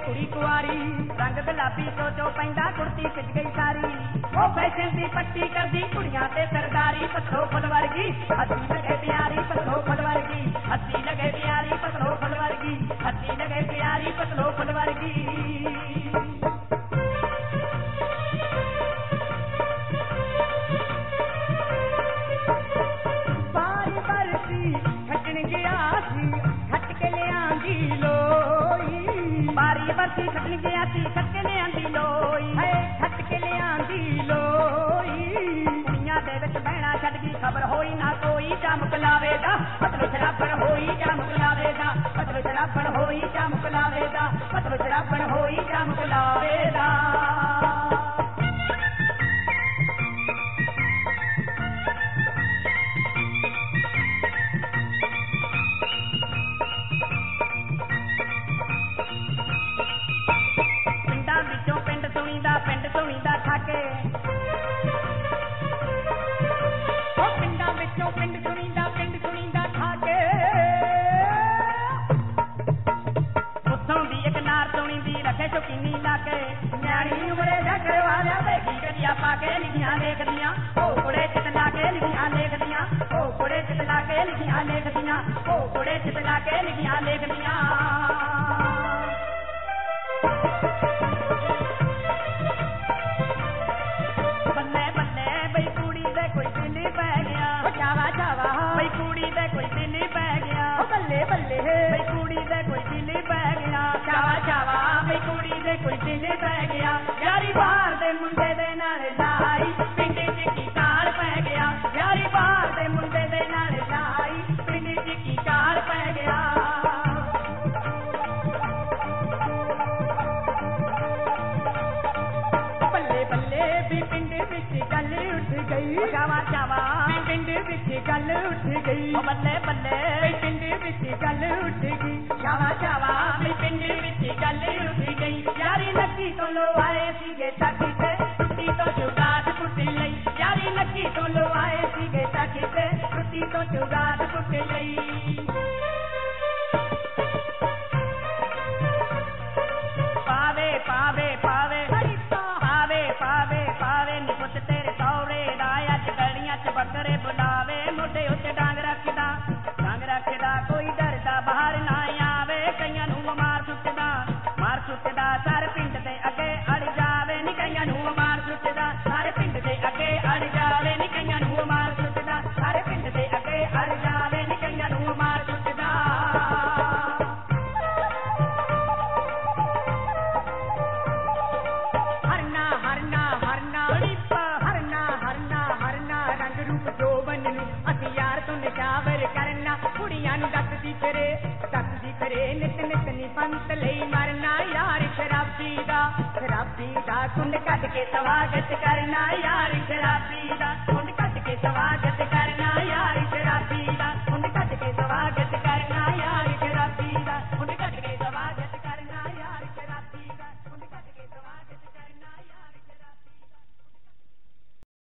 कुड़ी कुआरी रंग गुलाबी चो पैंदा कुर्ती खिच गई सारी वो फैशन दी पट्टी कर दी कुड़ियां ते सरदारी पत्थरों फुल वर्गी हसी लगे प्यारी पत्थरों फुल वर्गी हसी लगे प्यारी पत्थरों फुल वर्गी हसी लगे प्यारी पत्थरों फुल वर्गी बरसी खटन गया सी खटके ले आंदी लोई है खटके ले आंदी लोई कुड़ियां दे विच बहना छड्ड गई खबर होई ना कोई चमक लावेगा पतलो शराबण होई चमक लावेगा पतलो शराबण होई चमक लावेगा पतलो शराबण होई चमक लावेगा पाके लिखियां देखदियां ओ कुड़े चित लाके लिखियां देखदियां ओ कुड़े चित लाके लिखियां देखदियां ओ कुड़े चित लाके लिखियां देखदियां बल्ले बल्ले बई कुड़ी दे कोई दिल पै गया चावा चावा बई कुड़ी दे कोई दिल पै गया बल्ले बल्ले बई कुड़ी दे कोई दिल पै गया चावा चावा बई कुड़ी दे कोई दिल पै गया यारी बाहर दे मुंडे दे चावा चावा पिंड विच गल उठ गई बल्ले बल्ले पिंड विच गल उठ गई चावा चावा पिंड विच गल उठ गई यारी नक्की तो लो आए सीगे ताकी ते टुटी तो जुगाड़ टुट लई यारी नक्की तो लो आए सीगे ताकी ते टुटी तो जुगाड़ टुट लई पावे पावे पावे पावे पावे पावे निपुत तेरे सौरे बकरे बुलावे मोटे उत्ते डांग रखदा कोई डरदा बाहर ना आवे कईयां नूं मार सुੱਟਦਾ सारे पिंड दे अगे अड़ जावे नी कईयां नूं मार सुੱਟਦਾ सारे पिंड दे अगे अड़ जावे नी कईयां नूं मार सुੱਟਦਾ सारे पिंड दे अगे अड़ जावे नी कईयां नूं मार सुੱਟਦਾ हरना हरना हरना हरना हरना हरना रंग रूप जोबन नूं असीं यार तो निजावर करना कुड़ियां नूं डकदी फिरे नित नित नी पंत लई मरना यार शराबी दा कुंड कट के स्वागत करना यार शराबी